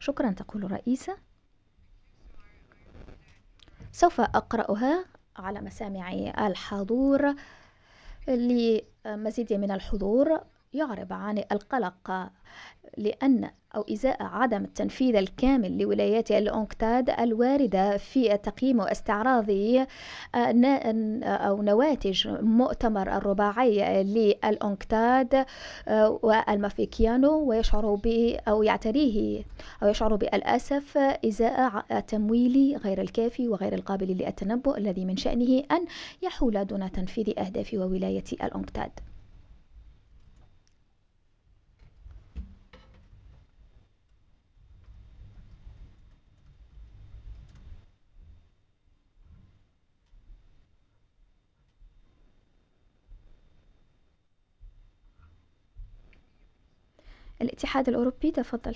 شكرا تقول الرئيسة. سوف أقرأها على مسامع الحضور. لمزيد من الحضور يعرب عن القلق لأن أو إزاء عدم التنفيذ الكامل لولايات الأنكتاد الواردة في تقييم واستعراض أو نواتج مؤتمر الرباعي للأنكتاد والمافيكيانو، ويشعر أو يعتريه أو يشعر بالأسف إزاء التمويل غير الكافي وغير القابل للتنبؤ الذي من شأنه أن يحول دون تنفيذ أهداف وولاية الأنكتاد. الاتحاد الأوروبي، تفضل